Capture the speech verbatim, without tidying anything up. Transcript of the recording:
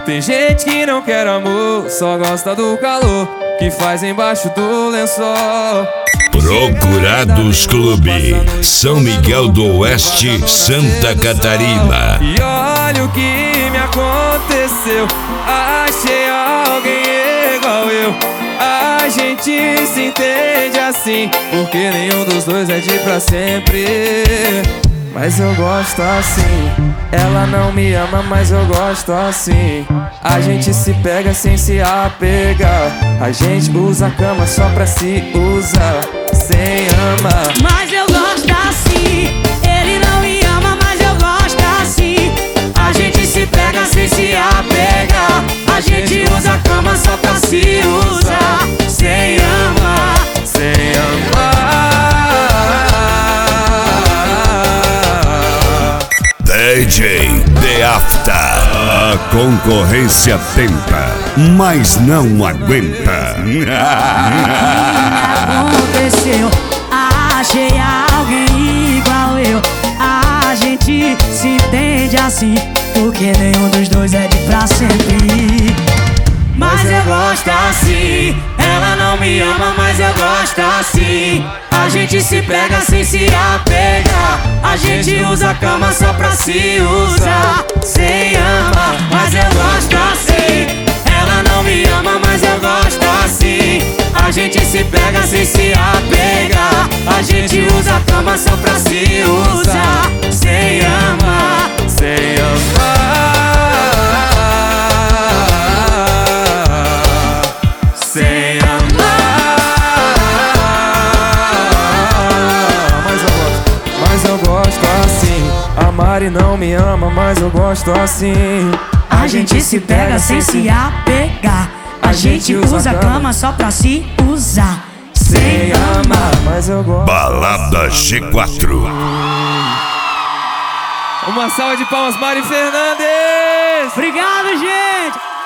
Tem gente que não quer amor, só gosta do calor que faz embaixo do lençol. Procurados Clube, São Miguel do Oeste, Santa Catarina. E olha o que me aconteceu, achei alguém igual eu. A gente se entende assim, porque nenhum dos dois é de pra sempre. Mas eu gosto assim. Ela não me ama, mas eu gosto assim. A gente se pega sem se apegar. A gente usa a cama só pra se usar, sem amar. Mas eu gosto assim. Ele não me ama, mas eu gosto assim. A gente se pega sem se apegar. A gente usa a cama só pra se usar, sem amar, sem amar. D J The After. A concorrência tenta, mas não aguenta. Aconteceu, achei alguém igual eu. A gente se entende assim, porque nenhum dos dois é de pra sempre. Mas eu gosto assim. Ela não me ama, mas eu gosto assim. A gente se pega sem se apegar. A gente usa a cama só pra se usar, sem amar. Mas eu gosto assim. Ela não me ama, mas eu gosto assim. A gente se pega sem se apegar. A gente usa a cama só pra se usar, sem amar, sem amar. Sem amar. Mas eu gosto, mas eu gosto assim. A Mari não me ama, mas eu gosto assim. A gente se pega sem se apegar. A gente usa a cama só pra se usar, sem amar. Mas eu gosto. Balada G quatro. Uma salva de palmas, Mari Fernandes. Obrigado, gente.